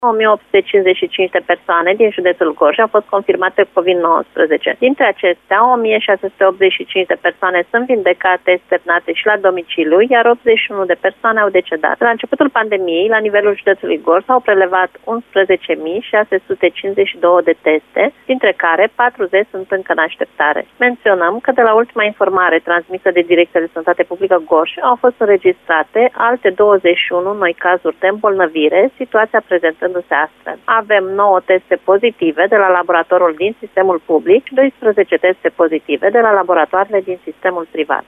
1855 de persoane din județul Gorj au fost confirmate COVID-19. Dintre acestea, 1685 de persoane sunt vindecate, externate și la domiciliu, iar 81 de persoane au decedat. La începutul pandemiei, la nivelul județului Gorj, s-au prelevat 11.652 de teste, dintre care 40 sunt încă în așteptare. Menționăm că de la ultima informare transmisă de Direcția de Sănătate Publică Gorj au fost înregistrate alte 21 noi cazuri de îmbolnăvire, situația prezentându-se astfel. Avem 9 teste pozitive de la laboratorul din sistemul public și 12 teste pozitive de la laboratoarele din sistemul privat.